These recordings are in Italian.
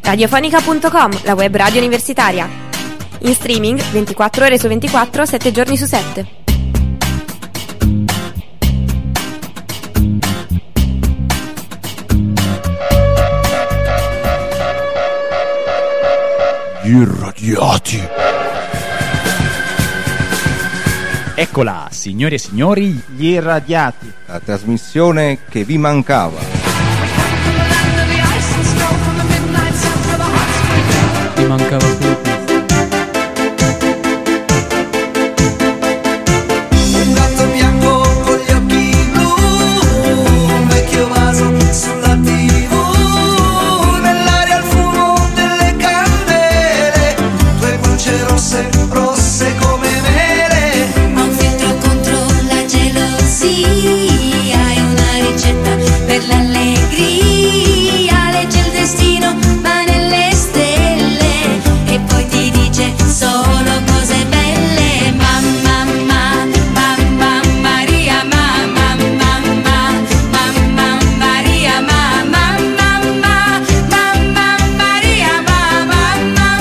Radiofonica.com, la web radio universitaria. In streaming 24 ore su 24, 7 giorni su 7. Gli irradiati. Eccola, signore e signori, Gli irradiati, la trasmissione che vi mancava. Ti mancava solo questo. Un gatto bianco con gli occhi blu, un vecchio vaso sulla TV, nell'aria il fumo delle candele, due pulce rosse, rosse come mele. Ma un filtro contro la gelosia, hai una ricetta per l'allegria, legge il destino ma nelle stelle e poi ti dice solo cose belle. Mamma, mamma Maria, mamma, mamma Maria, mamma, mamma Maria, mamma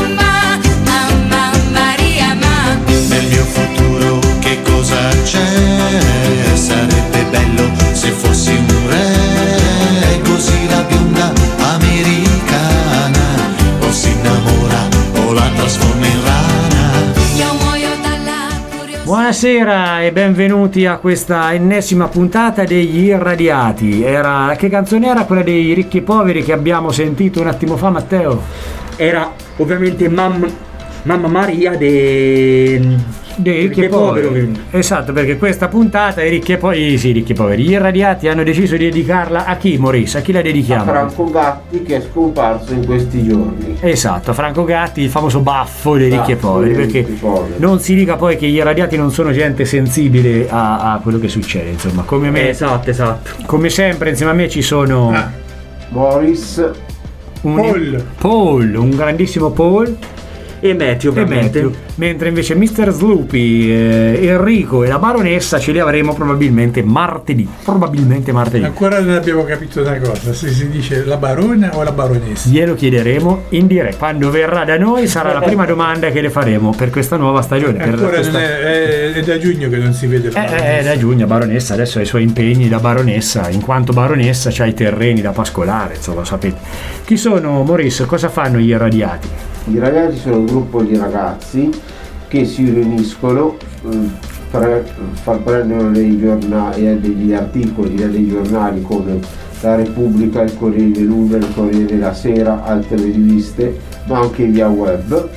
Maria, mamma. Nel mio futuro che cosa c'è? Sarebbe bello se fossi un re, così la bionda americana o si innamora o la trasforma in rana. Io muoio dalla curiosità. Buonasera e benvenuti a questa ennesima puntata degli Irradiati. Che canzone era quella dei ricchi e poveri che abbiamo sentito un attimo fa, Matteo? Era ovviamente Mamma Maria dei Ricchi e poveri. Esatto, perché questa puntata i ricchi e poveri, gli Irradiati hanno deciso di dedicarla a chi, Maurice? A chi la dedichiamo? A Franco Gatti, che è scomparso in questi giorni. Esatto, Franco Gatti, il famoso baffo dei ricchi e poveri, perché non si dica poi che gli Irradiati non sono gente sensibile a quello che succede, insomma, come me. Esatto. Come sempre insieme a me ci sono Morris, Paul, un grandissimo Paul e Matthew, ovviamente. Mentre invece Mr. Sloopy, Enrico e la baronessa ce li avremo probabilmente martedì. Ancora non abbiamo capito una cosa, se si dice la barona o la baronessa. Glielo chiederemo in diretta. Quando verrà da noi sarà la prima domanda che le faremo per questa nuova stagione. Ancora è da giugno che non si vede la baronessa. È da giugno, baronessa adesso ha i suoi impegni da baronessa, in quanto baronessa c'ha i terreni da pascolare, insomma, sapete. Chi sono, Maurice? Cosa fanno gli Irradiati? i ragazzi sono un gruppo di ragazzi che si riuniscono, prendono degli articoli dei giornali come La Repubblica, il Corriere della Luna, il Corriere della Sera, altre riviste, ma anche via web,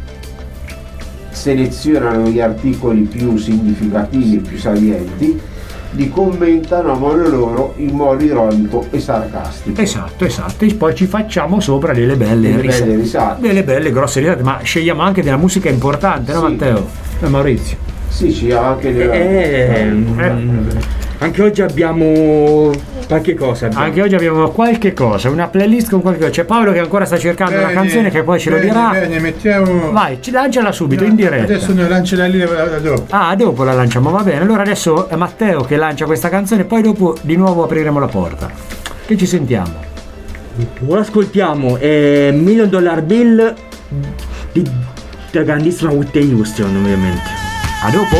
selezionano gli articoli più significativi, più salienti, li commentano a modo loro in modo ironico e sarcastico. Esatto, e poi ci facciamo sopra delle belle risate, delle belle grosse risate, ma scegliamo anche della musica importante, no, Matteo? Maurizio? Sì, anche anche oggi abbiamo qualche cosa. Anche oggi abbiamo qualche cosa, una playlist con qualche cosa. C'è Paolo che ancora sta cercando una canzone che poi ce lo dirà. Bene, mettiamo. Vai, lanciala subito in diretta. Adesso ne lancio la linea dopo. Ah, dopo la lanciamo, va bene. Allora adesso è Matteo che lancia questa canzone, poi dopo di nuovo apriremo la porta. Che ci sentiamo? Ora ascoltiamo $1 Million Bill da grandissima Whitney Houston, ovviamente. A dopo.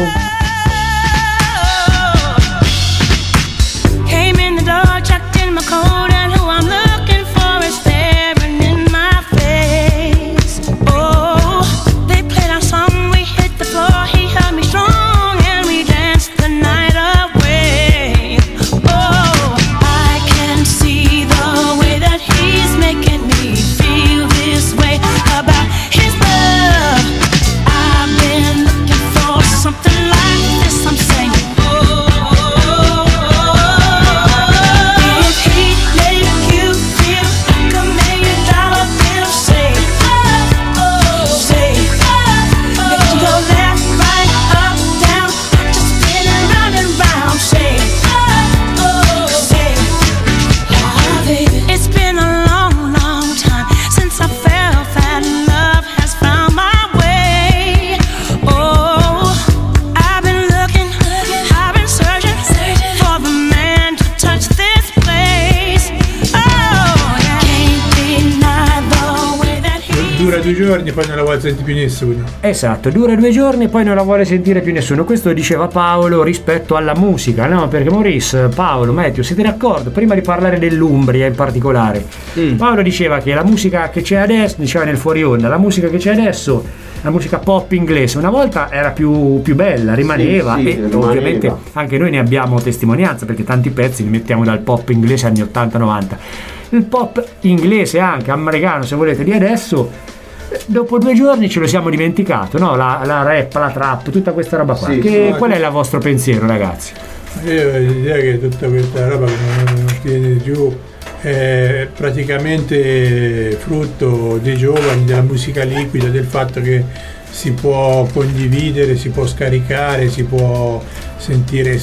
Cold and who I'm looking for is staring in my face. Oh, they played our song, we hit the floor, he held me strong and we danced the night away. Oh, I can see the way that he's making me feel this way about his love. I've been looking for something like 2 giorni, poi non la vuole sentire più nessuno. Esatto, dura 2 giorni e poi non la vuole sentire più nessuno. Questo diceva Paolo rispetto alla musica, no? Perché Maurice, Paolo, Matteo, siete d'accordo? Prima di parlare dell'Umbria in particolare, Paolo diceva che la musica che c'è adesso, diceva nel fuori onda, la musica che c'è adesso, la musica pop inglese, una volta era più bella, rimaneva, Sì, e rimaneva. ovviamente anche noi ne abbiamo testimonianza, perché tanti pezzi li mettiamo dal pop inglese anni 80-90. Il pop inglese, anche americano se volete, di adesso, dopo 2 giorni ce lo siamo dimenticato, no? La rap, la trap, tutta questa roba qua. Sì, Qual è il vostro pensiero, ragazzi? Io ho l'idea che tutta questa roba che non tiene giù è praticamente frutto dei giovani, della musica liquida, del fatto che si può condividere, si può scaricare, si può sentire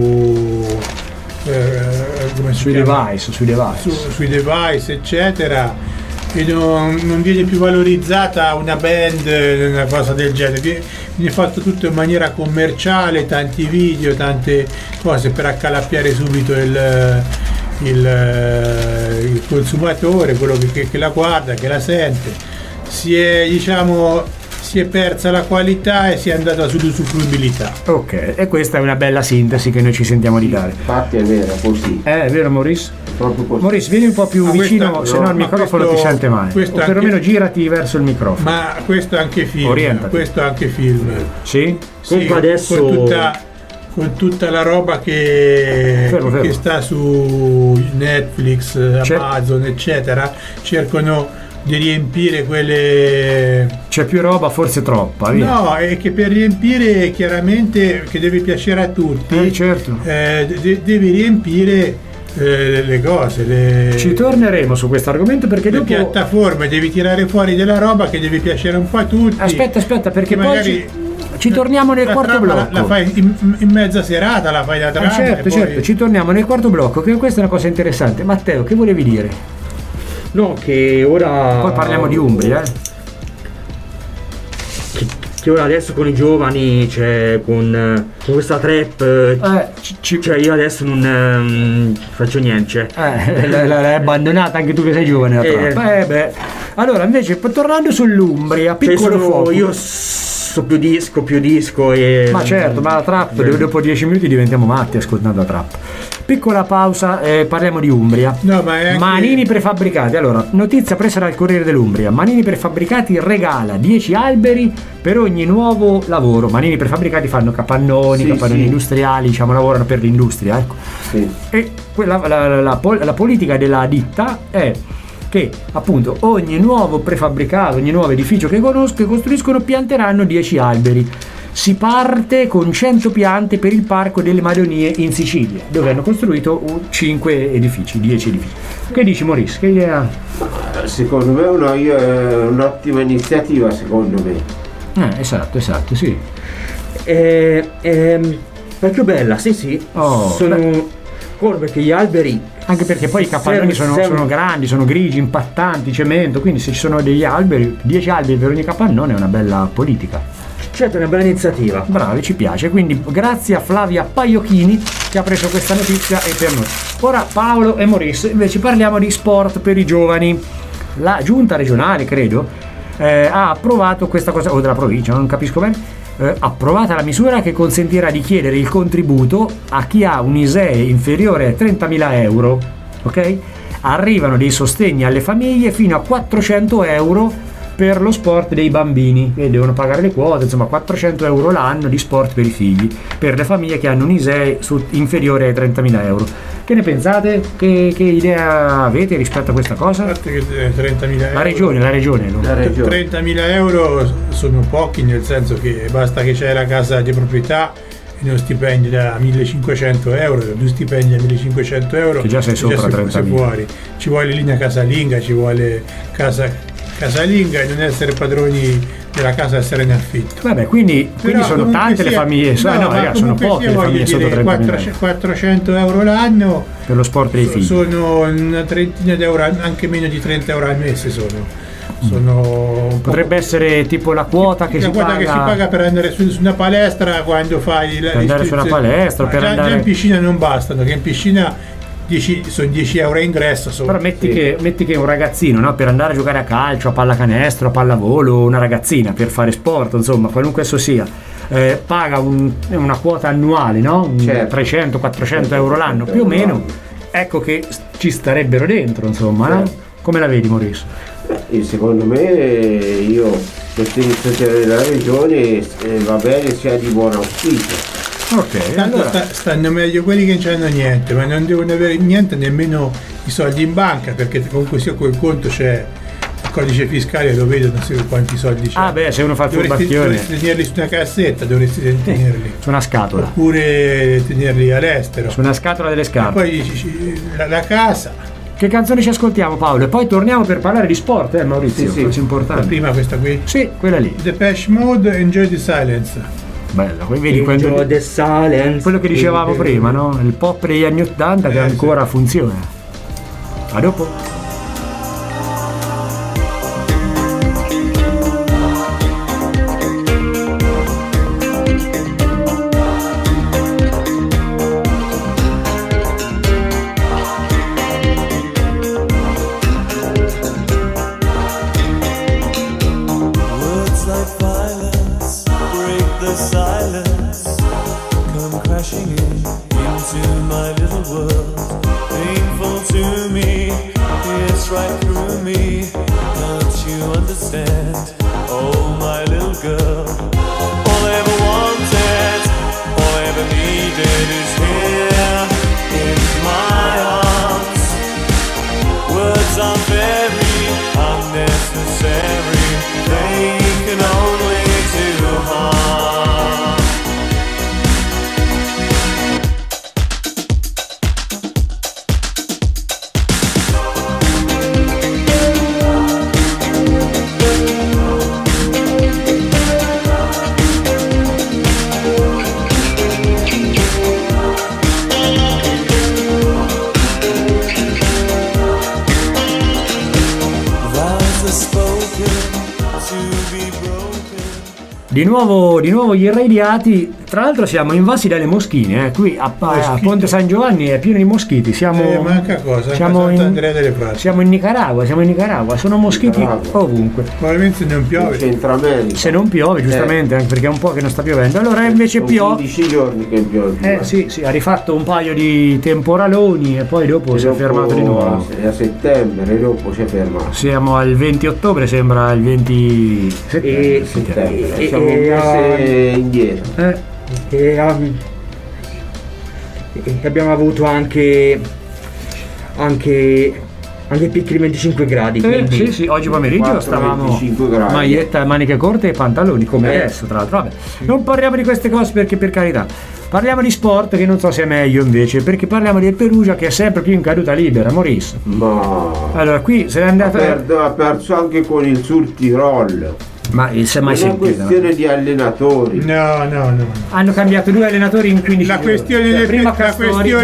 Sui device. sui device, eccetera, e non viene più valorizzata una band, una cosa del genere, viene fatto tutto in maniera commerciale, tanti video, tante cose per accalappiare subito il consumatore, quello che la guarda, che la sente. Si è persa la qualità e si è andata sull'usufruibilità. Ok, e questa è una bella sintesi che noi ci sentiamo di dare. Infatti è vero, così. È vero, Maurice? Proprio così. Maurice, vieni un po' più vicino, se no il microfono ti sente male. O perlomeno girati verso il microfono. Ma questo è anche film. Orientati. Questo è anche film. Sì? Comunque adesso con tutta la roba che sta su Netflix, Amazon, eccetera, cercano di riempire quelle. C'è più roba, forse troppa, via. No, è che per riempire, chiaramente, che deve piacere a tutti, certo. Devi riempire le cose. Ci torneremo su questo argomento, perché le dopo piattaforme, devi tirare fuori della roba che deve piacere un po' a tutti. Aspetta, perché poi magari ci torniamo nel quarto blocco. La fai in mezza serata, la fai da trama. Certo, ci torniamo nel quarto blocco, che questa è una cosa interessante. Matteo, che volevi dire? No, che ora Poi parliamo di Umbria, che ora adesso con i giovani, cioè con questa trap, cioè io adesso non faccio niente, cioè. L'hai abbandonata anche tu che sei giovane la trap. Allora invece tornando sull'Umbria, piccolo fuoco. Io so più disco e. Ma certo, ma la trap dopo 10 minuti diventiamo matti ascoltando la trap. Piccola pausa, parliamo di Umbria. No, ma è anche... Manini prefabbricati. Allora, notizia presa dal Corriere dell'Umbria. Manini prefabbricati regala 10 alberi per ogni nuovo lavoro. Manini prefabbricati fanno capannoni, industriali, diciamo, lavorano per l'industria, ecco. Sì. E la politica della ditta è che appunto ogni nuovo prefabbricato, ogni nuovo edificio che costruiscono pianteranno 10 alberi. Si parte con 100 piante per il Parco delle Madonie in Sicilia, dove hanno costruito 10 edifici. Che dici, Maurice? Che idea? Secondo me è un'ottima iniziativa, secondo me. Esatto, sì. Perché bella, sì. Sono perché gli alberi, anche perché poi i capannoni sono grandi, sono grigi, impattanti, cemento, quindi se ci sono degli alberi, 10 alberi per ogni capannone è una bella politica. Certo, è una bella iniziativa. Bravi, ci piace. Quindi grazie a Flavia Paiocchini che ha preso questa notizia e per noi. Ora Paolo e Maurice invece parliamo di sport per i giovani. La giunta regionale, credo, ha approvato questa cosa, o della provincia, non capisco bene, approvata la misura che consentirà di chiedere il contributo a chi ha un ISEE inferiore a 30.000 euro. Ok? Arrivano dei sostegni alle famiglie fino a 400 euro per lo sport dei bambini, che devono pagare le quote, insomma 400 euro l'anno di sport per i figli, per le famiglie che hanno un ISEE inferiore ai 30.000 euro. Che ne pensate? Che idea avete rispetto a questa cosa? A parte che 30.000 euro. La regione. 30.000 euro sono pochi, nel senso che basta che c'è la casa di proprietà e uno stipendio da 1.500 euro, 2 stipendi da 1.500 euro, che già sei sopra 30.000. Fuori. Ci vuole linea casalinga, ci vuole casalinga e non essere padroni della casa, essere in affitto. Vabbè, quindi sono tante le famiglie, sono poche le famiglie sotto 30.000. 400 euro l'anno per lo sport dei figli. Sono una trentina di euro, anche meno di 30 euro al mese potrebbe essere tipo la quota che si paga per andare su una palestra quando fai per andare su una palestra, già in piscina non bastano, che in piscina sono 10 euro a ingresso. Però metti che un ragazzino, no, per andare a giocare a calcio, a pallacanestro, a pallavolo, una ragazzina per fare sport, insomma, qualunque esso sia, paga una quota annuale, no? 300-400 euro l'anno più o meno, ecco che ci starebbero dentro, insomma, no? Come la vedi, Maurizio? Secondo me io questa iniziativa della regione va bene, sia di buon auspicio. Ok, tanto allora stanno meglio quelli che non hanno niente, ma non devono avere niente, nemmeno i soldi in banca, perché comunque sia quel conto c'è il codice fiscale, lo vedo, non so quanti soldi c'è. Ah beh, se uno fa il furbacchione dovresti tenerli su una cassetta, dovresti tenerli su una scatola, oppure tenerli all'estero, su una scatola delle scarpe. E poi la casa. Che canzoni ci ascoltiamo, Paolo? E poi torniamo per parlare di sport, Maurizio? Sì, è importante. La prima questa qui? Sì, quella lì. Depeche Mode, Enjoy the Silence. Bello, vedi quello che dicevamo prima, no? Il pop degli anni 80 che ancora funziona. A dopo. Di nuovo gli irradiati. Tra l'altro siamo invasi dalle moschine, qui a Ponte San Giovanni è pieno di moschiti. Manca cosa? Siamo Andrea delle Prate. Siamo in Nicaragua, sono moschiti ovunque. Probabilmente se non piove. Centro America. Se non piove, giustamente, anche perché è un po' che non sta piovendo. Allora invece piove. 15 giorni che piove. Sì, ha rifatto un paio di temporaloni e poi dopo si è fermato di nuovo. È a settembre e dopo si è fermato. Siamo al 20 ottobre, sembra il 20 settembre. Siamo un mese indietro. E abbiamo avuto anche piccoli 25 gradi. Sì, oggi pomeriggio stavamo maglietta, maniche corte e pantaloni come adesso, tra l'altro. Vabbè, non parliamo di queste cose perché, per carità, parliamo di sport, che non so se è meglio invece, perché parliamo del Perugia che è sempre più in caduta libera, Maurizio. Allora qui se n'è andato, ha perso anche con il Sul Tirol. Ma se mai sentito? È una questione di allenatori. No. Hanno cambiato 2 allenatori in 15 La questione del Perugia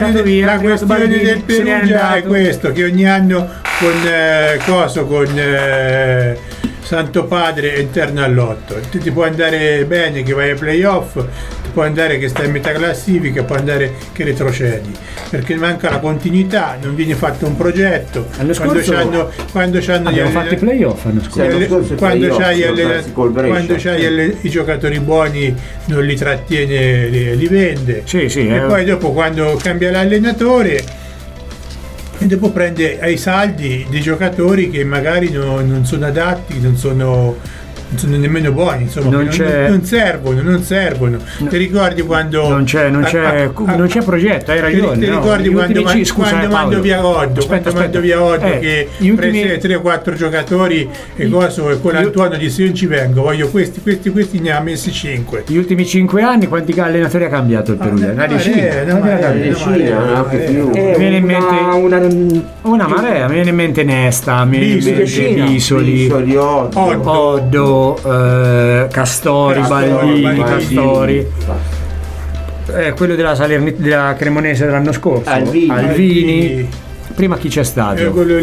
è questo, che ogni anno con Santo Padre è interno all'8. Ti può andare bene che vai ai playoff, ti può andare che stai in metà classifica, può andare che retrocedi, perché manca la continuità, non viene fatto un progetto. Quando abbiamo fatto i playoff l'anno scorso. Quando c'hai i giocatori buoni non li trattiene, li vende. E poi dopo quando cambia l'allenatore e dopo prende ai saldi dei giocatori che magari non sono adatti, non sono nemmeno buoni, insomma, non servono. Ti ricordi quando non c'è progetto, hai ragione. Ti ricordi quando mando via Oddo, che prese 3 o 4 giocatori e con Antuono disse: io non ci vengo, voglio questi ne ha messi 5. Gli ultimi 5 anni quanti allenatori ha cambiato il Perugia? Una decina, anche più. Mi viene in mente una marea, mi viene in mente Nesta, mi viene in mente Bisoli, Oddo, Castori, Baldini, Castori, quello della Cremonese dell'anno scorso, Alvini. Prima chi c'è stato? Quello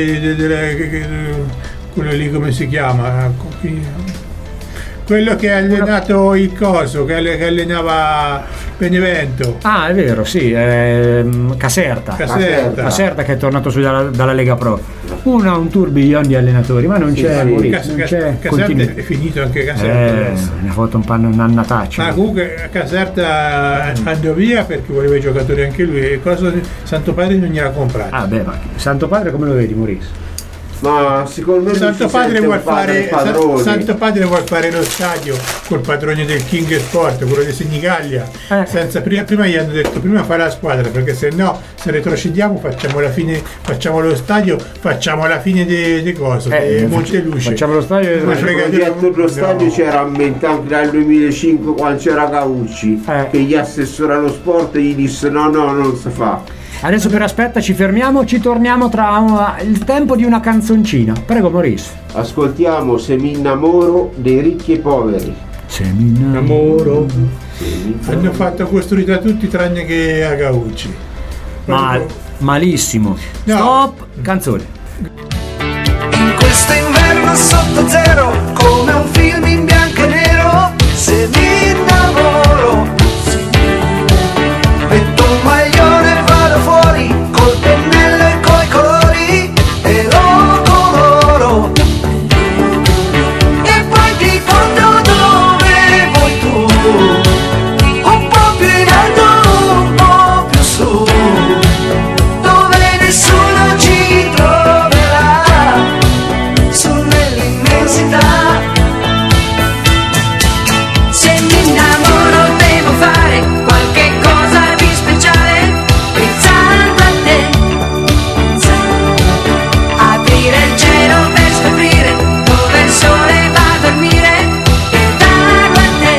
lì come si chiama? Quello che ha allenato il coso, che allenava Benevento. Ah, è vero, sì, Caserta che è tornato su dalla Lega Pro. Un tourbillon di allenatori, ma non c'è Maurizio, non c'è Caserta è finito anche Caserta adesso. Ne ha fatto un annataccio. Ma comunque Caserta andò via perché voleva i giocatori anche lui, e Santo Padre non gliela comprato. Ah beh, ma Santo Padre come lo vedi, Maurizio? Ma secondo me Santo Padre vuol fare lo stadio col padrone del King Sport, quello di Senigallia. Prima gli hanno detto prima fare la squadra, perché se no, se retrocediamo facciamo lo stadio, facciamo la fine di cose, di Monteluce. Facciamo lo stadio. Il progetto dello stadio c'era a mente anche dal 2005 quando c'era Gaucci, che gli assessori allo sport gli disse no, non si fa. Adesso per aspetta, ci fermiamo, ci torniamo tra il tempo di una canzoncina. Prego Maurizio. Ascoltiamo Se mi innamoro dei ricchi e poveri. Se mi innamoro. Hanno fatto costruita tutti tranne che a Gaucci. Malissimo. No. Stop, canzone. In questo inverno sotto zero, come un film in bianco e nero, se mi innamoro, metto un maglione e vado fuori, col pennello e coi colori, e lo coloro, e poi ti porto dove vuoi tu, un po' più in alto, un po' più su, dove nessuno ci troverà, su nell'immensità. Se mi innamoro devo fare qualche cosa di speciale, pensando a te, aprire il cielo per scoprire dove il sole va a dormire e darlo a te.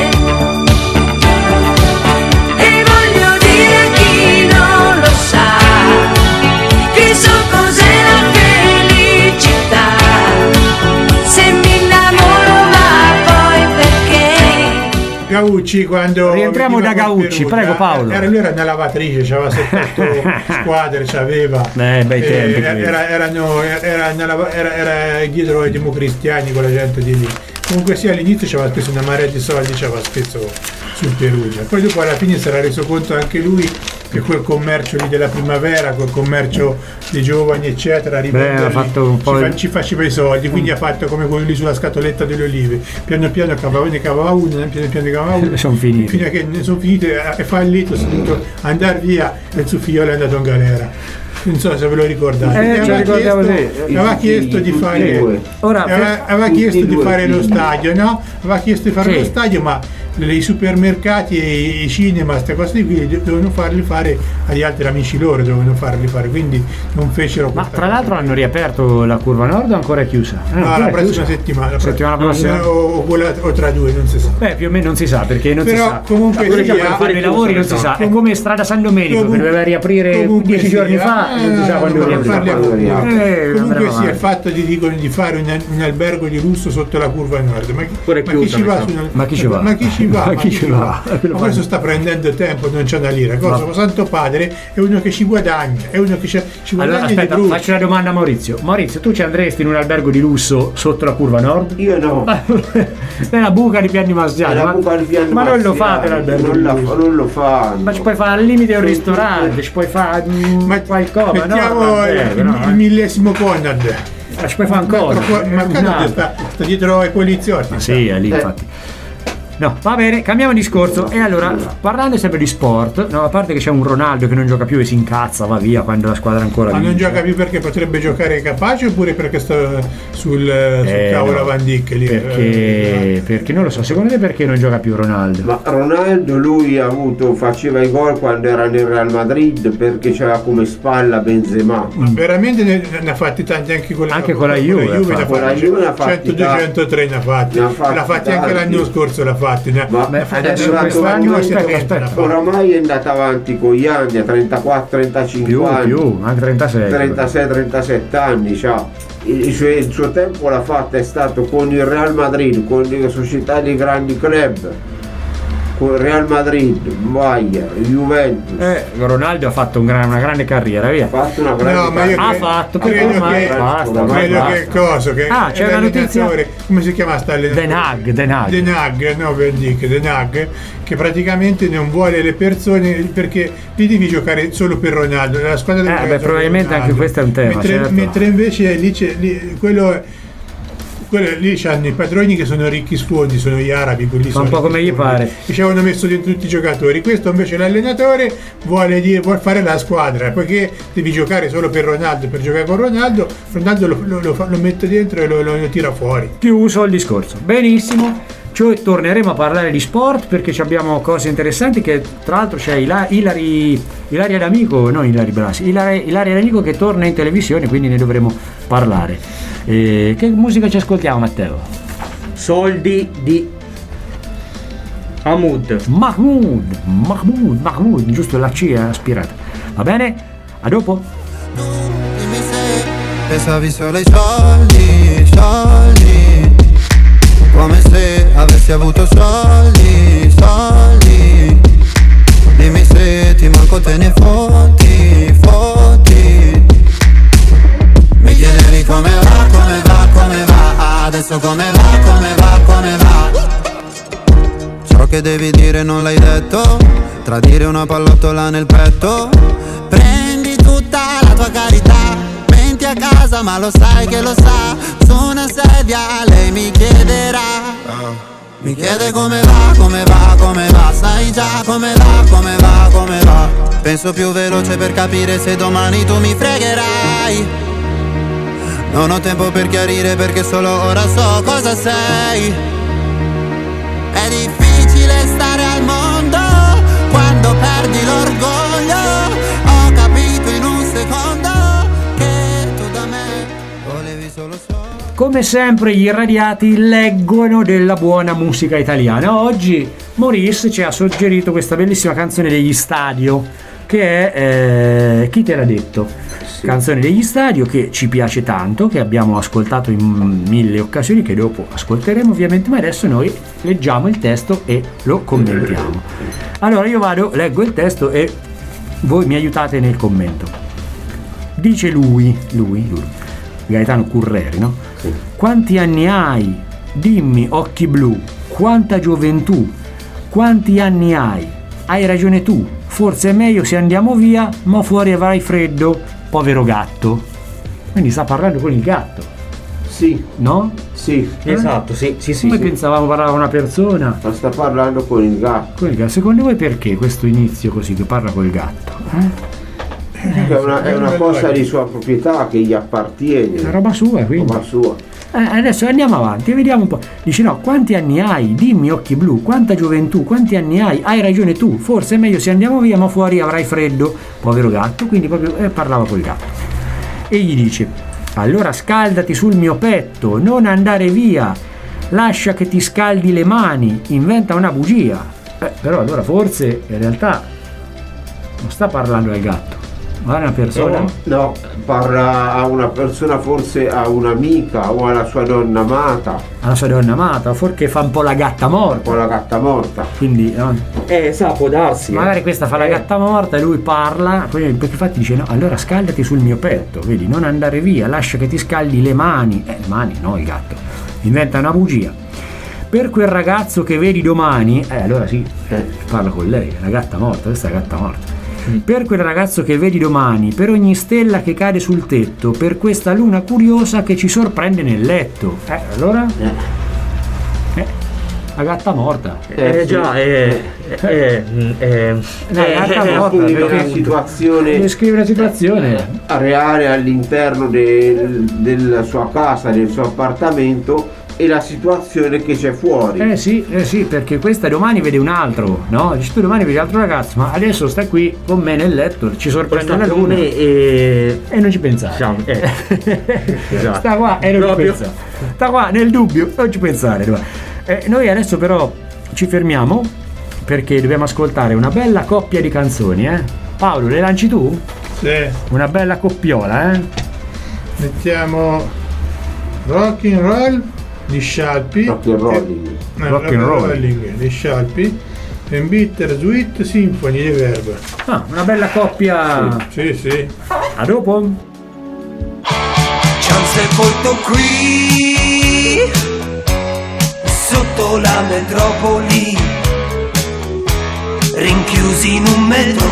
E voglio dire a chi non lo sa che so cos'è la felicità. Se mi innamoro, ma poi perché? Gaucci, quando rientriamo da Gaucci, prego Paolo. Lui era una lavatrice, c'aveva 7-8 squadre, c'aveva. Bei tempi. Era dietro ai democristiani, con la gente di lì. Comunque sia, all'inizio ci aveva speso una marea di soldi, ci aveva speso sul Perugia. Poi dopo alla fine si era reso conto anche lui che quel commercio lì della primavera, quel commercio dei giovani eccetera, ha fatto un po' ci faceva i soldi, quindi ha fatto come quello lì sulla scatoletta delle olive, piano piano cavava una, piano piano cavava una, sono finiti, fino a che ne sono finite, è fallito, è dovuto andare via e il suo figlio è andato in galera. Non so se ve lo ricordate. Aveva chiesto di fare lo stadio, no? Aveva chiesto di fare lo stadio, ma i supermercati e i cinema, queste cose qui dovevano farli fare agli altri amici loro, dovevano farli fare, quindi non fecero. Ma tra l'altro hanno riaperto la curva nord o ancora è chiusa? No, la prossima settimana prossima o tra due, non si sa. Beh, più o meno non si sa, perché non però, si sa. Comunque fare i lavori non si sa. È come strada San Domenico che doveva riaprire 10 giorni fa, non si sa quando comunque sia, il fatto di fare un albergo di lusso sotto la curva nord, ma chi ci va? Ma questo sta prendendo tempo, non c'è da lire. Santo Padre è uno che ci guadagna, è uno che ci guadagna. Allora aspetta, faccio una domanda a Maurizio. Maurizio, tu ci andresti in un albergo di lusso sotto la curva nord? Io no. È una buca di Piani Marziano. Ma non lo fate l'albergo? Non lo fanno. Ma ci puoi fare al limite un ristorante, ci puoi fare qualcosa. Mettiamo il millesimo Conrad. Ci puoi fare ancora. Ma Conrad sta dietro ai poliziotti. Sì, è lì infatti. No, va bene, cambiamo discorso. E allora, parlando sempre di sport, no, a parte che c'è un Ronaldo che non gioca più e si incazza, va via quando la squadra ancora ma vince. Non gioca più perché potrebbe giocare capace oppure perché sta sul cavolo Van Dijk lì? Perché non lo so, secondo te perché non gioca più Ronaldo? Ma Ronaldo lui faceva i gol quando era nel Real Madrid perché c'aveva come spalla Benzema. Ma veramente ne ha fatti tanti anche con la Juve. Con la Juve ne ha fatti 100-103 ne ha fatti. L'ha fatti anche l'anno scorso, l'ha fatti. Adesso quest'anno oramai è andata avanti con gli anni, a 34-35 anni. Più, anche 36-37 anni, il suo tempo l'ha fatta, è stato con il Real Madrid, con le società dei grandi club. con Real Madrid, Bayern, Juventus. Ronaldo ha fatto una grande carriera, via. Ha fatto una grande carriera. Credo che cosa che c'è una notizia. Come si chiama sta allenatore? Den Hag, che praticamente non vuole le persone perché lì devi giocare solo per Ronaldo, la squadra deve giocare probabilmente Ronaldo. anche questo è un tema, mentre invece lì c'hanno i padroni che sono ricchi sfondi, sono gli arabi, quelli sono un po' come gli pare, e ci avevano messo dentro tutti i giocatori. Questo invece l'allenatore vuole fare la squadra, poiché devi giocare solo per Ronaldo, per giocare con Ronaldo lo mette dentro e lo tira fuori. Chiuso il discorso. Benissimo, cioè torneremo a parlare di sport perché abbiamo cose interessanti, che tra l'altro c'è Ilaria D'Amico, non Ilari Blasi, Ilaria D'Amico che torna in televisione, quindi ne dovremo parlare. Che musica ci ascoltiamo, Matteo? Soldi di Mahmood, giusto, la C è aspirata. Va bene? A dopo. Dimmi se pensavi solo ai soldi, come se avessi avuto soldi. Dimmi se ti manco, te ne fotti. Mi chiedevi come va, adesso come va. Ciò che devi dire non l'hai detto, tradire una pallottola nel petto. Prendi tutta la tua carità, menti a casa ma lo sai che lo sa. Su una sedia lei mi chiederà, mi chiede come va, sai già come va. Penso più veloce per capire se domani tu mi fregherai. Non ho tempo per chiarire perché solo ora so cosa sei. È difficile stare al mondo quando perdi l'orgoglio. Ho capito in un secondo che tu da me volevi solo Come sempre gli irradiati leggono della buona musica italiana. Oggi Maurice ci ha suggerito questa bellissima canzone degli Stadio, che è Chi te l'ha detto? Canzone degli Stadio che ci piace tanto, che abbiamo ascoltato in 1000 occasioni, che dopo ascolteremo ovviamente, ma adesso noi leggiamo il testo e lo commentiamo. Allora io leggo il testo e voi mi aiutate nel commento. Dice lui Gaetano Curreri, no? Sì. Quanti anni hai? Dimmi, occhi blu, quanta gioventù, quanti anni hai? Hai ragione tu, forse è meglio se andiamo via, ma fuori avrai freddo. Povero gatto. Quindi sta parlando con il gatto. Sì. No? Sì. Esatto, sì. Come pensavamo parlava una persona? Ma sta parlando con il gatto. Secondo voi perché questo inizio così che parla col gatto? È una cosa di sua proprietà che gli appartiene. È roba sua, quindi. Roba sua. Adesso andiamo avanti e vediamo un po'. Dice no, quanti anni hai? Dimmi, occhi blu, quanta gioventù, quanti anni hai? Hai ragione tu, forse è meglio se andiamo via, ma fuori avrai freddo. Povero gatto, quindi proprio parlava col gatto. E gli dice, allora scaldati sul mio petto, non andare via, lascia che ti scaldi le mani, inventa una bugia. Però allora forse in realtà non sta parlando al gatto. Ma è una persona? No, parla a una persona, forse a un'amica o alla sua donna amata. Alla sua donna amata, forse fa un po' la gatta morta. Un po' la gatta morta. Quindi può darsi. Magari questa fa la gatta morta e lui parla, perché infatti dice no, allora scaldati sul mio petto, vedi, non andare via, lascia che ti scaldi le mani. Le mani, no, il gatto. Inventa una bugia. Per quel ragazzo che vedi domani, allora sì, parla con lei, la gatta morta, questa è la gatta morta. Per quel ragazzo che vedi domani, per ogni stella che cade sul tetto, per questa luna curiosa che ci sorprende nel letto. Allora? La gatta morta. Già, la gatta morta, una situazione. Descrive una situazione reale all'interno della sua casa, del suo appartamento, e la situazione che c'è fuori. Sì, perché questa domani vede un altro, no? Dici tu domani vedi un altro ragazzo, ma adesso sta qui con me nel letto, ci sorprende la luna e non ci pensare. Esatto. Sta qua e non ci pensare. Sta qua nel dubbio, non ci pensare. Noi adesso però ci fermiamo perché dobbiamo ascoltare una bella coppia di canzoni, Paolo, le lanci tu? Sì. Una bella coppiola, Mettiamo Rock and Roll di Scialpi, Rock and Rolling di Scialpi, and Bittersweet Symphony di Verba. Ah, una bella coppia. Sì. A dopo. C'è un sepolto qui, sotto la metropoli, rinchiusi in un metro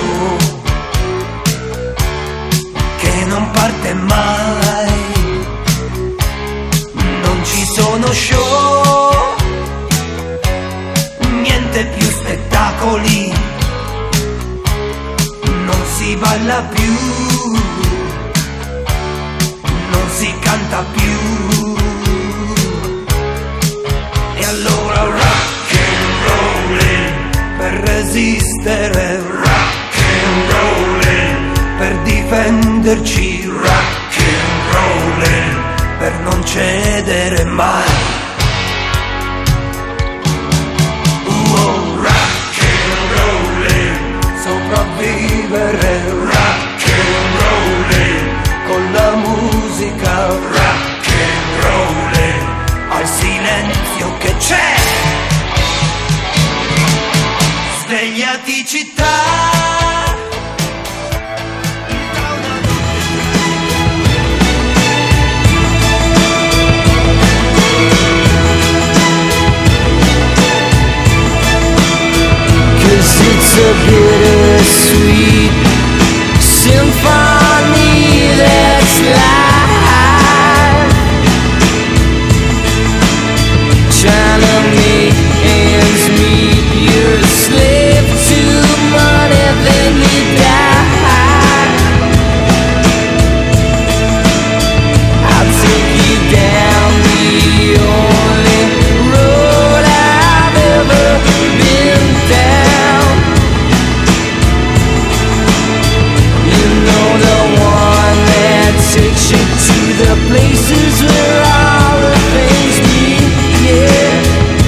che non parte mai. Non ci sono show, niente più spettacoli, non si balla più, non si canta più. E allora rock and rollin', per resistere, rock and rollin', per difenderci, rock and rollin', per non cedere mai. Rock and rollin', sopravvivere, rock and rollin', con la musica, rock and rollin', al silenzio che c'è. Svegliati città. It's a bittersweet symphony that's live, trying to make ends meet. You're a slave to money, then you die. I'll take you down the only road I've ever been down. Takes you to the places where all the things meet, yeah.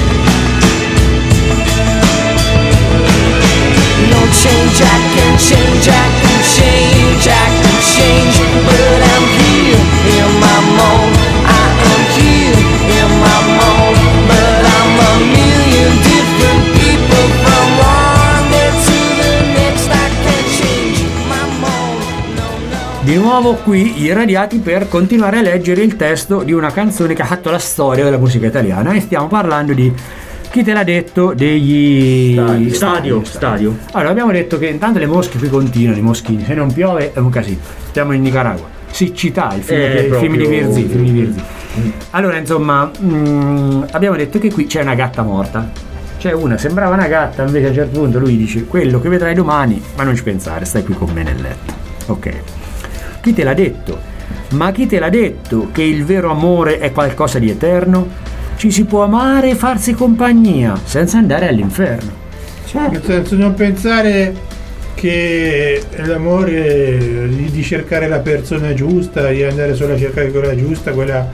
No change, I can change, I can change, I can change. But I'm here in my mold, I am here in my mold. But I'm a million different people from one day to the next. I can change my mold, no, no. Di nuovo qui i radiati per continuare a leggere il testo di una canzone che ha fatto la storia della musica italiana, e stiamo parlando di Chi te l'ha detto degli Stadio. Allora abbiamo detto che intanto le mosche qui continuano, i moschini, se non piove è un casino. Stiamo in Nicaragua, siccità, il film di Virzi. Allora insomma abbiamo detto che qui c'è una gatta morta. C'è una, sembrava una gatta, invece a un certo punto lui dice: quello che vedrai domani, ma non ci pensare, stai qui con me nel letto. Ok. Chi te l'ha detto? Ma chi te l'ha detto che il vero amore è qualcosa di eterno? Ci si può amare e farsi compagnia senza andare all'inferno. Nel senso, non pensare che l'amore di cercare la persona giusta, di andare solo a cercare quella giusta, quella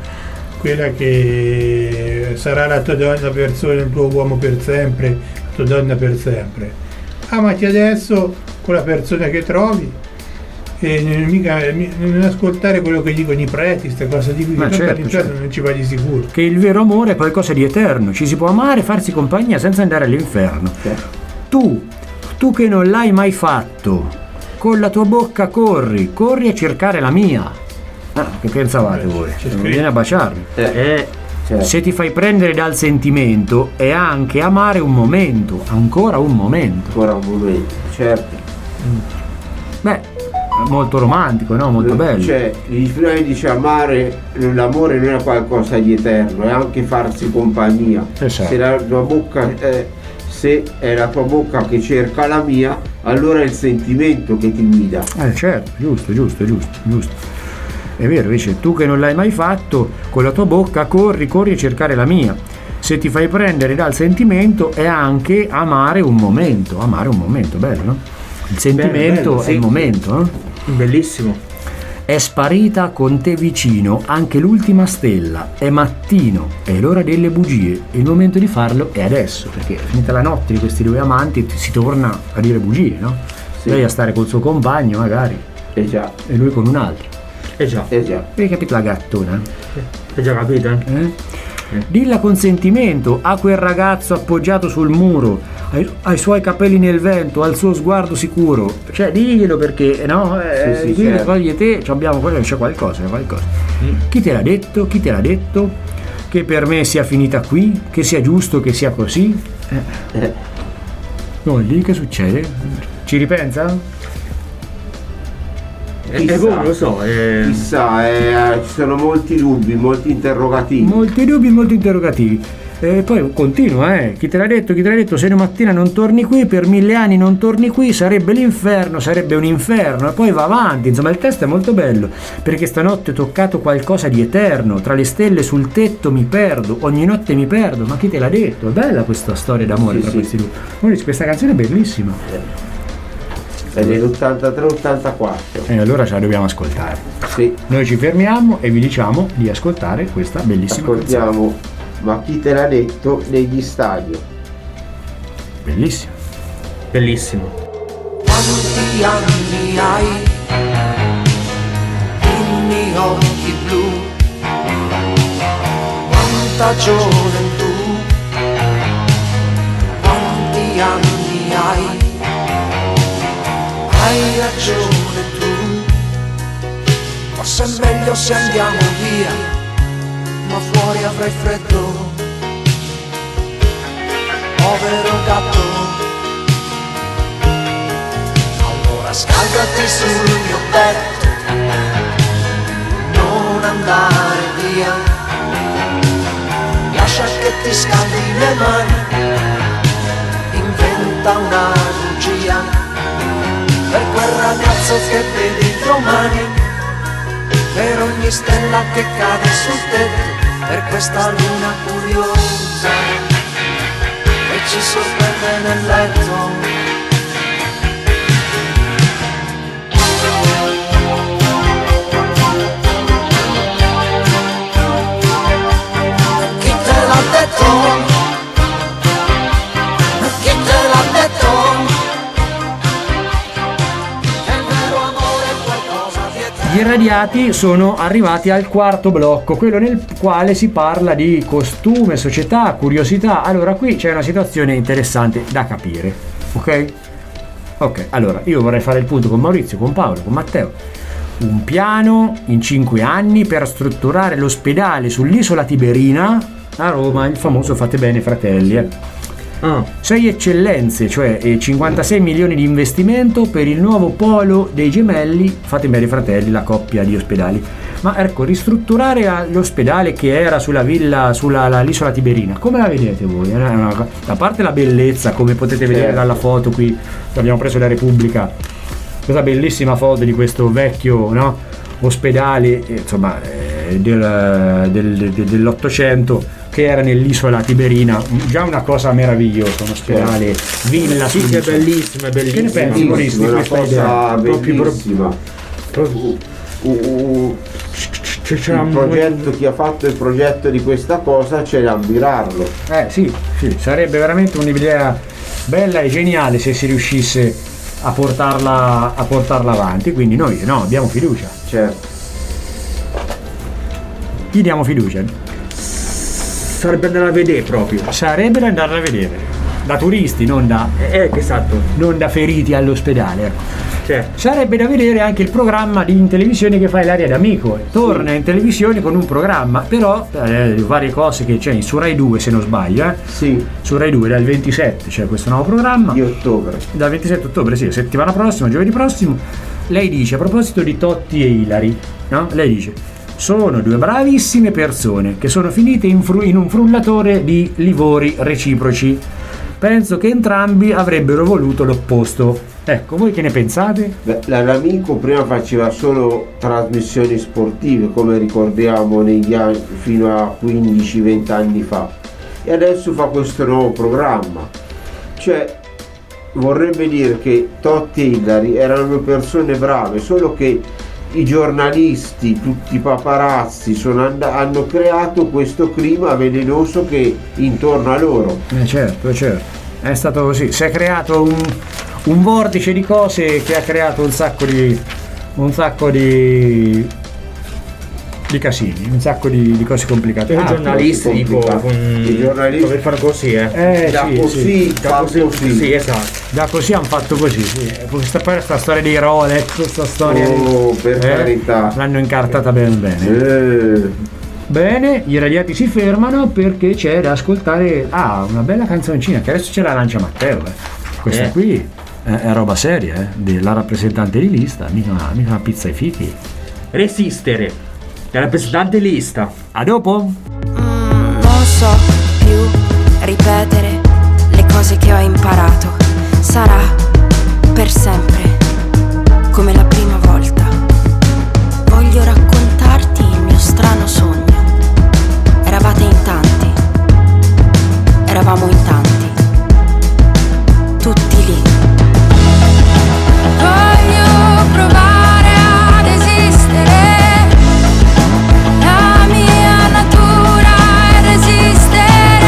che sarà la tua donna persona, il tuo uomo per sempre, la tua donna per sempre. Amati adesso con la persona che trovi, e non ascoltare quello che dicono i preti, queste cose di cui certo. Non ci va di sicuro. Che il vero amore è qualcosa di eterno, ci si può amare e farsi compagnia senza andare all'inferno. Tu che non l'hai mai fatto, con la tua bocca corri a cercare la mia. Che pensavate voi? Vieni a baciarmi. Certo. Se ti fai prendere dal sentimento è anche amare un momento, ancora un momento, certo. Beh, molto romantico, no? Molto bello. Cioè, dice amare, l'amore non è qualcosa di eterno, è anche farsi compagnia. Esatto. Se la tua bocca se è la tua bocca che cerca la mia, allora è il sentimento che ti guida. Certo, giusto. È vero, invece tu che non l'hai mai fatto, con la tua bocca corri a cercare la mia. Se ti fai prendere dal sentimento è anche amare un momento, bello, no? Il sentimento è il momento, no? Bellissimo. È sparita con te vicino anche l'ultima stella, è mattino, è l'ora delle bugie, il momento di farlo è adesso, perché finita la notte di questi due amanti si torna a dire bugie, no? Sì. Lei a stare col suo compagno magari, già. E lui con un altro. Già. Hai capito la gattona? Hai già capito? Dilla con sentimento a quel ragazzo appoggiato sul muro, ai suoi capelli nel vento, al suo sguardo sicuro. Cioè diglielo, perché no? Sì, Qui certo. togli te, c'è qualcosa. Chi te l'ha detto? Chi te l'ha detto? Che per me sia finita qui? Che sia giusto che sia così? No, lì che succede? Ci ripensa? Chissà. Non lo so. Chissà, ci sono molti dubbi, molti interrogativi. Molti dubbi, molti interrogativi. E poi continua, chi te l'ha detto, se domattina non torni qui, per 1000 anni non torni qui, sarebbe l'inferno, sarebbe un inferno. E poi va avanti, insomma il testo è molto bello, perché stanotte ho toccato qualcosa di eterno, tra le stelle sul tetto mi perdo, ogni notte mi perdo. Ma chi te l'ha detto? È bella questa storia d'amore tra questi due. Maurizio, questa canzone è bellissima. È dell'83-84. E allora ce la dobbiamo ascoltare. Sì. Noi ci fermiamo e vi diciamo di ascoltare questa bellissima canzone. Ascoltiamo Ma chi te l'ha detto negli stadio. Bellissimo. Bellissimo. Quanti anni hai? Dimmi occhi blu. Quanta gioventù. Quanti anni hai? Hai ragione tu. Forse è meglio se andiamo via, ma fuori avrai freddo. Povero gatto. Allora scaldati sul mio petto, non andare via. Lascia che ti scaldi le mani, inventa una bugia per quel ragazzo che vedi domani, per ogni stella che cade sul tetto, per questa luna curiosa che ci sorprende nel letto. Chi te l'ha detto? Chi te l'ha detto? Gli irradiati sono arrivati al quarto blocco, quello nel quale si parla di costume, società, curiosità. Allora qui c'è una situazione interessante da capire, ok? Ok, allora io vorrei fare il punto con Maurizio, con Paolo, con Matteo. Un piano in 5 anni per strutturare l'ospedale sull'isola Tiberina a Roma, il famoso Fate Bene Fratelli. 6 eccellenze, cioè 56 milioni di investimento per il nuovo polo dei Gemelli Fate Bene Fratelli, la coppia di ospedali. Ma ecco, ristrutturare l'ospedale che era sulla villa, sull'isola Tiberina, come la vedete voi? A parte la bellezza, come potete vedere dalla foto qui che abbiamo preso da Repubblica, questa bellissima foto di questo vecchio, no, ospedale, insomma, dell'800, che era nell'isola Tiberina, già una cosa meravigliosa, un ospedale, villa. Sì, è bellissimo, è bellissimo. Che ne pensi, Maurizio, di Una questa cosa idea? bellissima. Il progetto, chi ha fatto il progetto di questa cosa c'è da ammirarlo. Sì, sarebbe veramente un'idea bella e geniale se si riuscisse a portarla avanti, quindi noi abbiamo fiducia. Certo. Gli diamo fiducia. Sarebbe andarla a vedere proprio. Sarebbe da andarla a vedere. Da turisti, non da. Esatto. Non da feriti all'ospedale. Cioè. Sarebbe da vedere anche il programma in televisione che fa Ilaria D'Amico. Torna in televisione con un programma, però varie cose che c'è su Rai 2, se non sbaglio. Sì. Su Rai 2 dal 27 c'è questo nuovo programma. Di ottobre. Dal 27 ottobre, sì, settimana prossima, giovedì prossimo. Lei dice, a proposito di Totti e Ilari, no? Lei dice: sono due bravissime persone che sono finite in un frullatore di livori reciproci. Penso che entrambi avrebbero voluto l'opposto. Ecco, voi che ne pensate? Beh, l'amico prima faceva solo trasmissioni sportive, come ricordiamo negli anni, fino a 15-20 anni fa, e adesso fa questo nuovo programma. Cioè, vorrebbe dire che Totti e Ilari erano persone brave, solo che i giornalisti, tutti i paparazzi hanno creato questo clima velenoso che intorno a loro. Certo, è stato così, si è creato un vortice di cose che ha creato un sacco di di casini, un sacco di cose complicate. I giornalisti dico I giornalisti per fare così, da così, sì, esatto. Da così hanno fatto così, sì. Questa storia dei Rolex, questa storia per carità, l'hanno incartata bene. Bene, gli radiati si fermano perché c'è da ascoltare una bella canzoncina che adesso ce la lancia Matteo. Questa qui è roba seria, della rappresentante di lista, mica una pizza ai fichi. Resistere, la rappresentante lista. A dopo? Non so più ripetere le cose che ho imparato. Sarà per sempre come la prima volta. Voglio raccontarti il mio strano sogno. Eravate in tanti, eravamo in tanti, tutti lì. Voglio provare ad esistere, la mia natura è resistere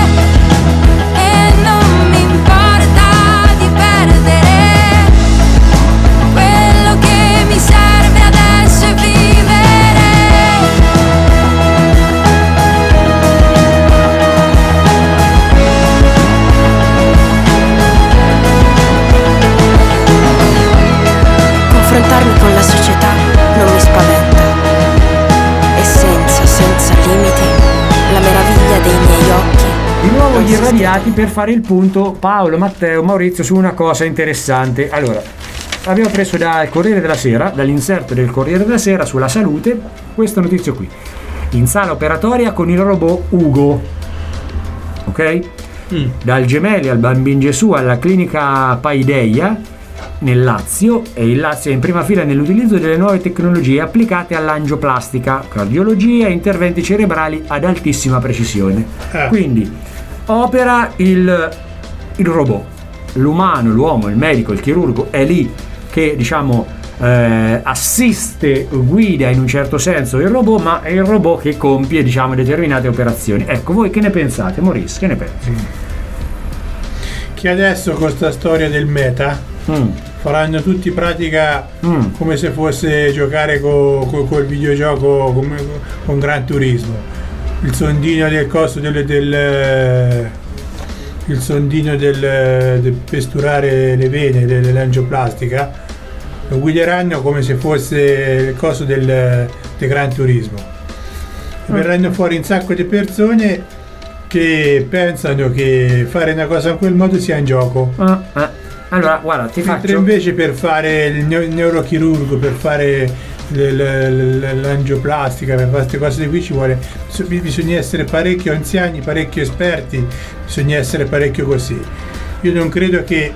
e non mi importa di perdere quello che mi serve adesso è vivere. Confrontarmi con la società non mi spaventa e senza limiti la meraviglia dei miei occhi. Di nuovo gli irradiati per fare il punto Paolo, Matteo, Maurizio su una cosa interessante. Allora, abbiamo preso dal Corriere della Sera, dall'inserto del Corriere della Sera sulla salute, questa notizia qui. In sala operatoria con il robot Ugo. Ok? Dal Gemelli al Bambin Gesù alla clinica Paideia nel Lazio, e il Lazio è in prima fila nell'utilizzo delle nuove tecnologie applicate all'angioplastica, cardiologia e interventi cerebrali ad altissima precisione. Quindi opera il robot, l'umano, l'uomo, il medico, il chirurgo è lì che assiste, guida in un certo senso il robot, ma è il robot che compie determinate operazioni. Ecco, voi che ne pensate? Maurice, che ne pensi? Che adesso con questa storia del meta faranno tutti pratica come se fosse giocare col videogioco con Gran Turismo. Il sondino del costo il sondino del pesturare le vene dell'angioplastica lo guideranno come se fosse il costo del Gran Turismo. Verranno fuori un sacco di persone che pensano che fare una cosa in quel modo sia in gioco. Allora, guarda, ti mentre faccio. Invece per fare il neurochirurgo, per fare l'angioplastica, per fare queste cose qui bisogna essere parecchio anziani, parecchio esperti, bisogna essere parecchio così. Io non credo che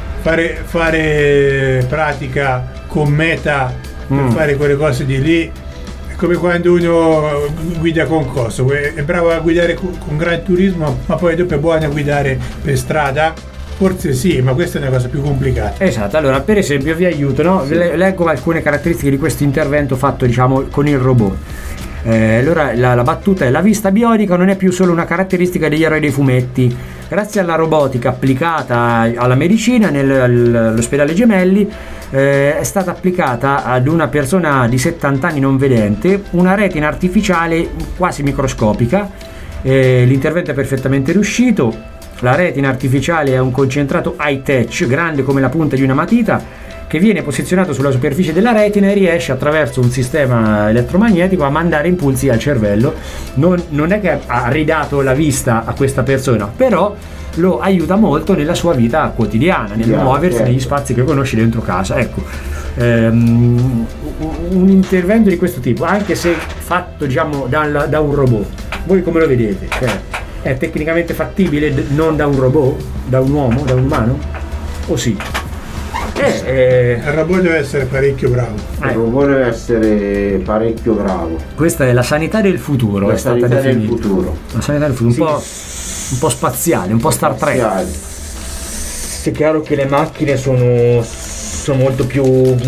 fare pratica con meta per fare quelle cose di lì è come quando uno guida con coso, è bravo a guidare con Gran Turismo, ma poi dopo è buono a guidare per strada. Forse sì, ma questa è una cosa più complicata. Esatto, allora per esempio vi aiuto, no? Leggo alcune caratteristiche di questo intervento fatto con il robot. Allora la battuta è: la vista bionica non è più solo una caratteristica degli eroi dei fumetti. Grazie alla robotica applicata alla medicina nell'ospedale Gemelli è stata applicata ad una persona di 70 anni non vedente una retina artificiale quasi microscopica. L'intervento è perfettamente riuscito. La retina artificiale è un concentrato high tech grande come la punta di una matita che viene posizionato sulla superficie della retina e riesce attraverso un sistema elettromagnetico a mandare impulsi al cervello. Non è che ha ridato la vista a questa persona, però lo aiuta molto nella sua vita quotidiana, nel muoversi negli spazi che conosce dentro casa. Ecco, un intervento di questo tipo, anche se fatto da un robot, voi come lo vedete? È tecnicamente fattibile non da un robot, da un uomo, da un umano? O sì? Il robot deve essere parecchio bravo. Il robot deve essere parecchio bravo. Questa è la sanità del futuro, La è stata sanità del definita. futuro. La sanità del futuro, un po' spaziale, un po' Star Trek. È chiaro che le macchine sono molto più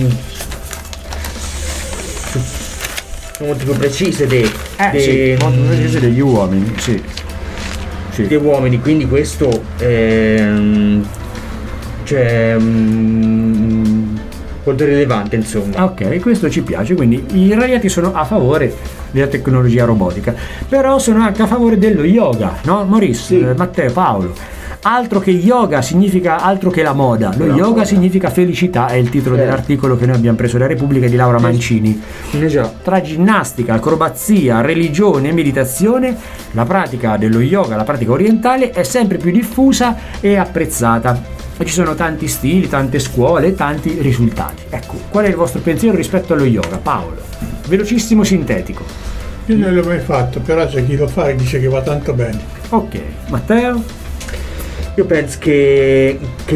precise molto precise degli uomini, sì. degli uomini, quindi questo molto rilevante, insomma. Ok, questo ci piace, quindi i radiati sono a favore della tecnologia robotica, però sono anche a favore dello yoga, no? Maurice, Sì. Matteo, Paolo. Altro che yoga significa altro che la moda. Lo yoga significa felicità, è il titolo dell'articolo che noi abbiamo preso da Repubblica di Laura Mancini. Già. Tra ginnastica, acrobazia, religione e meditazione, la pratica dello yoga, la pratica orientale, è sempre più diffusa e apprezzata. E ci sono tanti stili, tante scuole, tanti risultati. Ecco, qual è il vostro pensiero rispetto allo yoga, Paolo? Velocissimo, sintetico. Io non l'ho mai fatto, però c'è chi lo fa e dice che va tanto bene. Ok, Matteo? Io penso che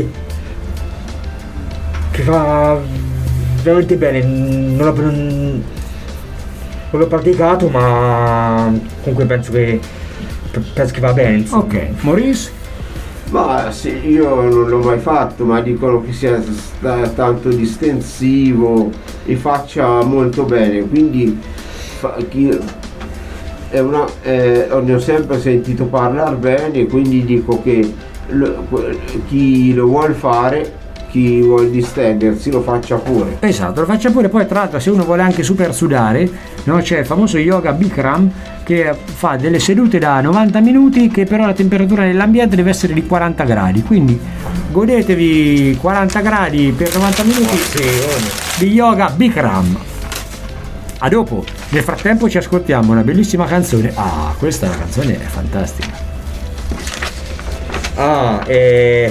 va veramente bene. Non l'ho praticato, ma comunque penso che va bene, insomma. Ok, Maurice? Ma sì, io non l'ho mai fatto, ma dicono che sia tanto distensivo e faccia molto bene, quindi ne ho sempre sentito parlare bene, quindi dico che chi lo vuol fare, chi vuol distendersi, lo faccia pure. Esatto, lo faccia pure. Poi tra l'altro, se uno vuole anche super sudare, no, c'è il famoso yoga Bikram che fa delle sedute da 90 minuti, che però la temperatura nell'ambiente deve essere di 40 gradi, quindi godetevi 40 gradi per 90 minuti di yoga Bikram. A dopo. Nel frattempo ci ascoltiamo una bellissima canzone. Ah, questa canzone è fantastica. È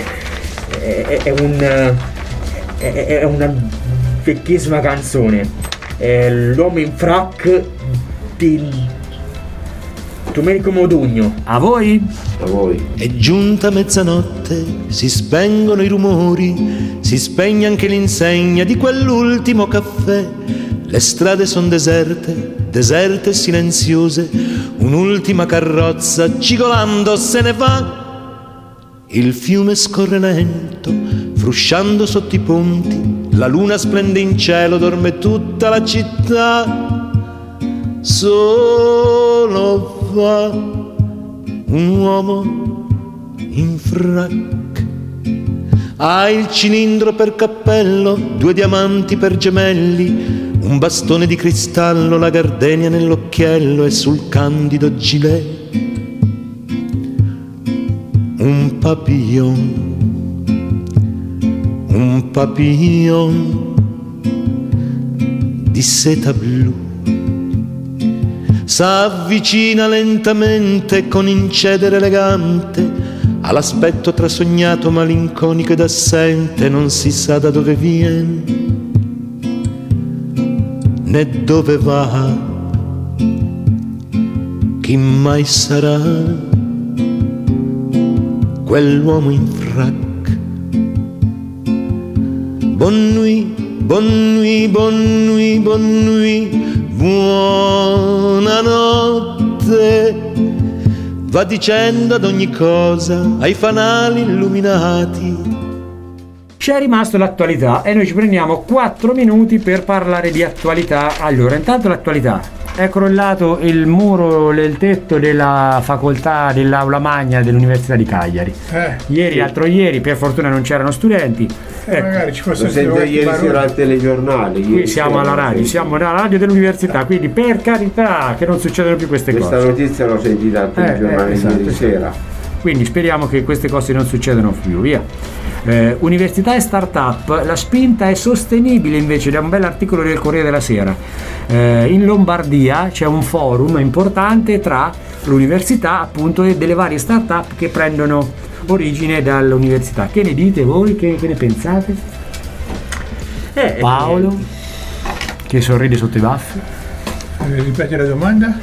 una vecchissima canzone. È L'uomo in frac di Domenico Modugno. A voi? A voi. È giunta mezzanotte, si spengono i rumori, si spegne anche l'insegna di quell'ultimo caffè. Le strade son deserte, deserte e silenziose, un'ultima carrozza cigolando se ne va. Il fiume scorre lento, frusciando sotto i ponti, la luna splende in cielo, dorme tutta la città. Solo va un uomo in frac, ha il cilindro per cappello, 2 diamanti per gemelli, un bastone di cristallo, la gardenia nell'occhiello e sul candido gilet un papillon di seta blu. S'avvicina lentamente con incedere elegante, ha l'aspetto trasognato, malinconico ed assente, non si sa da dove viene né dove va, chi mai sarà quell'uomo in frac. Bonne nuit, bonne nuit, bonne nuit, bonne nuit, buonanotte. Va dicendo ad ogni cosa ai fanali illuminati. Ci è rimasto l'attualità e noi ci prendiamo 4 minuti per parlare di attualità. Allora, intanto l'attualità. È crollato il muro del tetto della facoltà dell'aula magna dell'Università di Cagliari. Ieri, l'altro ieri, per fortuna non c'erano studenti. Magari ci fosse Lo sento ieri sera al telegiornale. Qui siamo alla radio, siamo nella radio dell'università, quindi per carità che non succedono più queste cose. Questa notizia l'ho sentita al telegiornale ieri sera. Quindi speriamo che queste cose non succedano più, via. Università e startup, la spinta è sostenibile invece, da un bell'articolo del Corriere della Sera. In Lombardia c'è un forum importante tra l'università appunto e delle varie startup che prendono origine dall'università. Che ne dite voi? Che ne pensate? Paolo, che sorride sotto i baffi. Ripeti la domanda?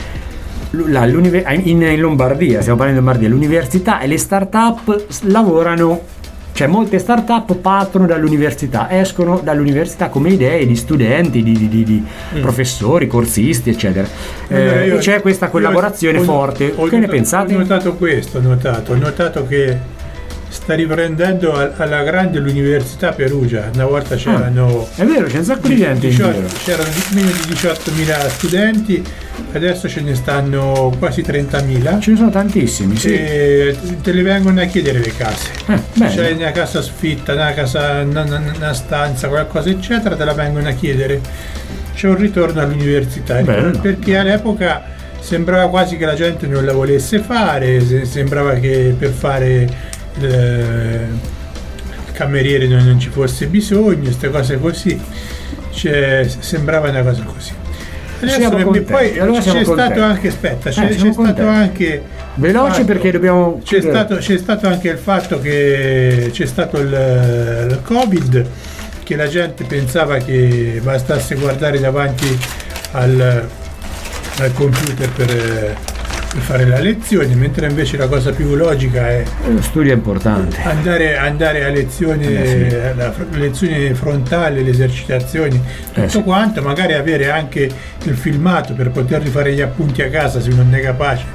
In Lombardia, stiamo parlando di Lombardia, l'università e le start-up lavorano, cioè molte start-up partono dall'università, escono dall'università come idee di studenti, di professori, corsisti, eccetera. E c'è questa collaborazione forte. Che ne pensate? Ho notato questo, ho notato che sta riprendendo alla grande l'Università Perugia. Una volta c'erano... È vero, c'è un sacco di gente in giro. C'erano meno di 18.000 studenti adesso ce ne stanno quasi 30.000. Ce ne sono tantissimi, sì. E te le vengono a chiedere le case. Bene. C'è una casa sfitta, una stanza, qualcosa eccetera, te la vengono a chiedere. C'è un ritorno all'università. Bello. Perché all'epoca sembrava quasi che la gente non la volesse fare, sembrava che per fare il cameriere non ci fosse bisogno, queste cose così. Sembrava una cosa così. Adesso poi allora c'è stato anche, c'è stato anche veloce perché dobbiamo. C'è stato anche il fatto che c'è stato il Covid, che la gente pensava che bastasse guardare davanti al computer per fare la lezione, mentre invece la cosa più logica è lo studio è importante, andare a lezioni, lezioni frontali, le esercitazioni, tutto quanto, magari avere anche il filmato per poter rifare gli appunti a casa se non è capace.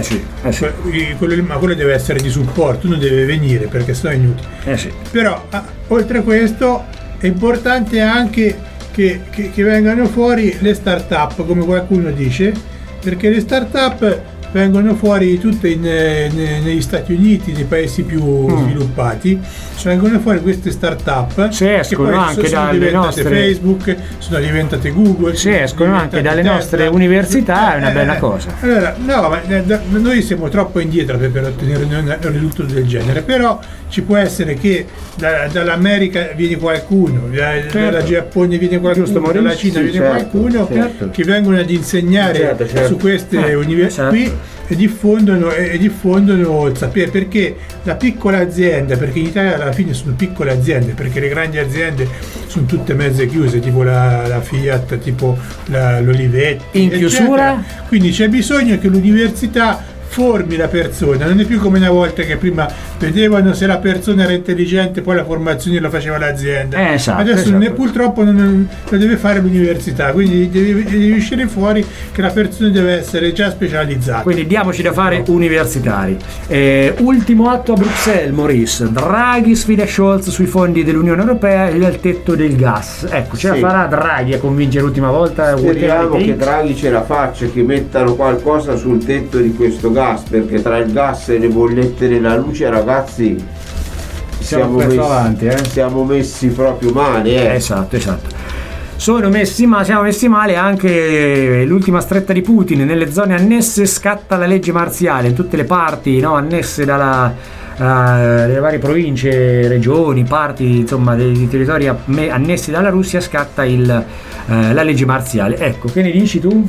Ma quello deve essere di supporto, uno deve venire perché sennò è inutile. Però oltre a questo è importante anche che vengano fuori le start-up, come qualcuno dice, perché le start-up vengono fuori tutte negli Stati Uniti, nei paesi più sviluppati, vengono fuori queste start-up che poi anche sono dalle diventate nostre Facebook, sono diventate Google, escono anche dalle nostre università, è una bella cosa. Allora, no, ma noi siamo troppo indietro per ottenere un risultato del genere, però ci può essere che dall'America viene qualcuno, dalla Giappone viene qualcuno, dalla Cina viene qualcuno che vengono ad insegnare su queste università qui e diffondono il sapere, perché la piccola azienda, perché in Italia alla fine sono piccole aziende, perché le grandi aziende sono tutte mezze chiuse, tipo la Fiat, tipo l'Olivetti, in chiusura, eccetera. Quindi c'è bisogno che l'università formi la persona, non è più come una volta che prima vedevano se la persona era intelligente, poi la formazione la faceva l'azienda. Adesso purtroppo non lo deve fare l'università, quindi devi uscire fuori che la persona deve essere già specializzata. Quindi diamoci da fare universitari. Ultimo atto a Bruxelles, Maurice. Draghi sfida Scholz sui fondi dell'Unione Europea e al tetto del gas. Ecco, ce la farà Draghi a convincere l'ultima volta? Speriamo che Draghi ce la faccia, che mettano qualcosa sul tetto di questo gas, perché tra il gas e le bollette della luce, ragazzi, siamo messi proprio male. Esatto. Siamo messi male anche l'ultima stretta di Putin. Nelle zone annesse scatta la legge marziale, in tutte le parti annesse dalle varie province, regioni, parti insomma dei territori annessi dalla Russia, scatta la legge marziale. Ecco, che ne dici tu?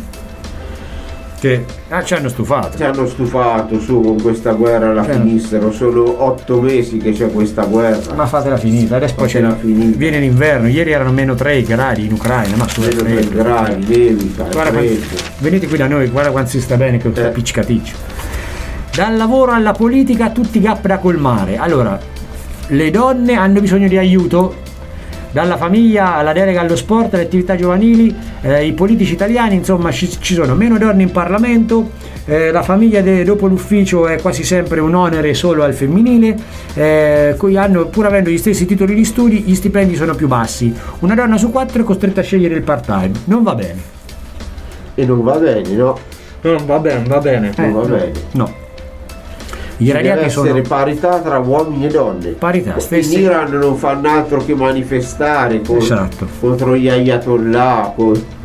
Che ci hanno stufato su con questa guerra, la finissero. Sono 8 mesi che c'è questa guerra, ma fatela finita, adesso poi viene l'inverno. Ieri erano -3 gradi in Ucraina, ma sono -3 gradi, nevica, venite qui da noi, guarda quanto si sta bene, che è appiccicaticcio. Dal lavoro alla politica, tutti gap da colmare. Allora, le donne hanno bisogno di aiuto, dalla famiglia alla delega allo sport, alle attività giovanili, i politici italiani, insomma ci sono meno donne in Parlamento, la famiglia dopo l'ufficio è quasi sempre un onere solo al femminile, pur avendo gli stessi titoli di studi, gli stipendi sono più bassi, una donna su 4 è costretta a scegliere il part-time, non va bene. E non va bene, no? Non va bene. Non va bene. No. Deve essere parità tra uomini e donne. Parità. In Iran non fanno altro che manifestare contro gli ayatollah.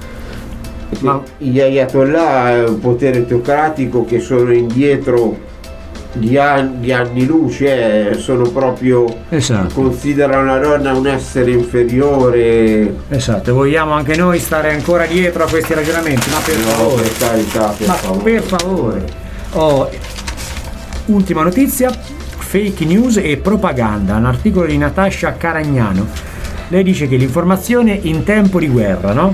Gli ayatollah è un potere teocratico che sono indietro di anni luce, sono proprio considerano la donna un essere inferiore. Esatto, vogliamo anche noi stare ancora dietro a questi ragionamenti, ma per favore. Per carità, per favore. Ultima notizia, fake news e propaganda, un articolo di Natascia Caragnano. Lei dice che l'informazione in tempo di guerra, no?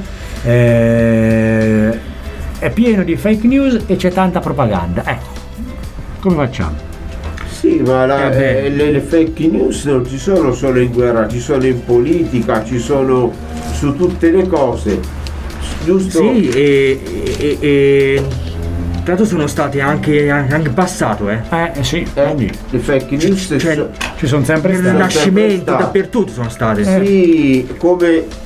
È pieno di fake news e c'è tanta propaganda. Ecco, come facciamo? Sì, ma le fake news non ci sono solo in guerra, ci sono in politica, ci sono su tutte le cose, giusto? Sì, e tanto sono stati anche passato, sì. Le fake news ci sono sempre state. Il nascimento dappertutto sono state. Sì, come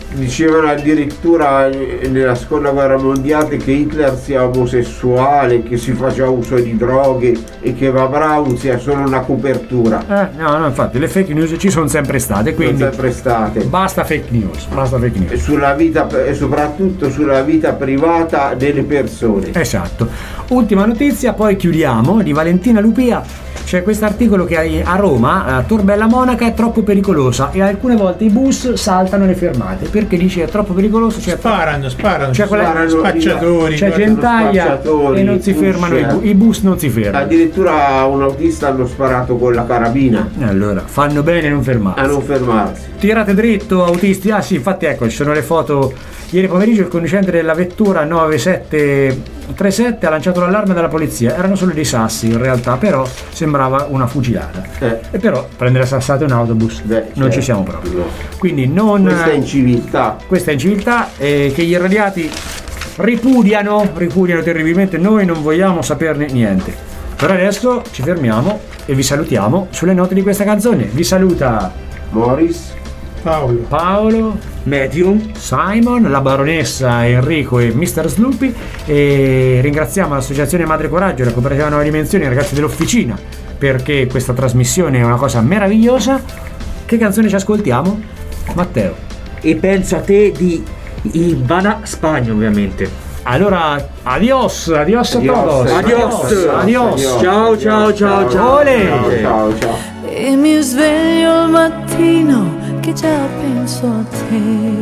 Dicevano addirittura nella seconda guerra mondiale che Hitler sia omosessuale, che si faceva uso di droghe e che va Braun sia solo una copertura. No, infatti le fake news ci sono sempre state, quindi sono sempre state. Basta fake news. E sulla vita, e soprattutto sulla vita privata delle persone. Esatto. Ultima notizia, poi chiudiamo, di Valentina Lupia. C'è questo articolo che a Roma Tor Bella Monaca è troppo pericolosa e alcune volte i bus saltano le fermate perché dice è troppo pericoloso. Sparano, c'è spacciatori, c'è gentaglia e non si fermano, i bus non si fermano. Addirittura a un autista hanno sparato con la carabina. Allora fanno bene a non fermarsi. Tirate dritto autisti. Ah sì, infatti ecco, ci sono le foto. Ieri pomeriggio il conducente della vettura 9737 ha lanciato l'allarme della polizia. Erano solo dei sassi in realtà, però sembrava una fucilata. E però prendere sassate un autobus non ci siamo proprio. No. Quindi non. Questa è inciviltà. Che gli irradiati ripudiano terribilmente. Noi non vogliamo saperne niente. Per adesso ci fermiamo e vi salutiamo sulle note di questa canzone. Vi saluta Morris, Paolo, Medium, Simon, la baronessa, Enrico e Mr. Sloopy, e ringraziamo l'associazione Madre Coraggio e la cooperativa Nuova Dimensioni, i ragazzi dell'officina, perché questa trasmissione è una cosa meravigliosa. Che canzone ci ascoltiamo? Matteo. E penso a te di Ivana Spagna, ovviamente. Allora, adios a todos. Adios. Ciao. Ole. Ciao. E mi sveglio al mattino che già penso a te,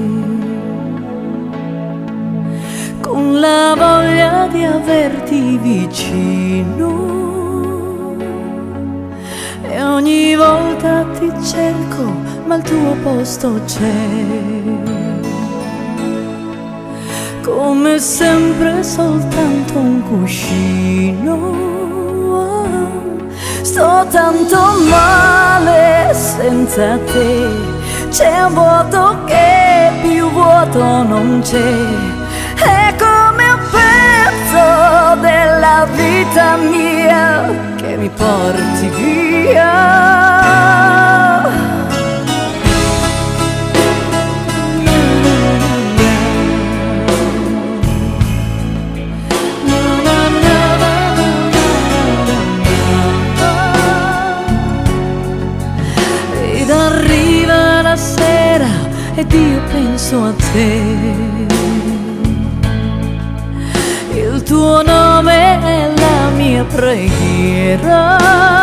con la voglia di averti vicino, e ogni volta ti cerco ma il tuo posto c'è, come sempre soltanto un cuscino. Sto tanto male senza te, c'è un vuoto che più vuoto non c'è, è come un pezzo della vita mia che mi porti via. Ed arriva la sera ed io penso a te, il tuo nome è la mia preghiera,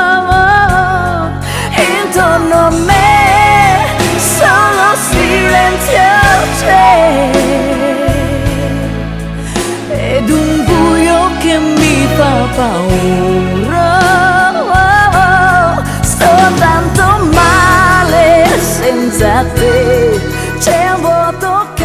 intorno a me solo silenzio c'è, ed un buio che mi fa paura. Sto tanto male senza te, c'è un vuoto che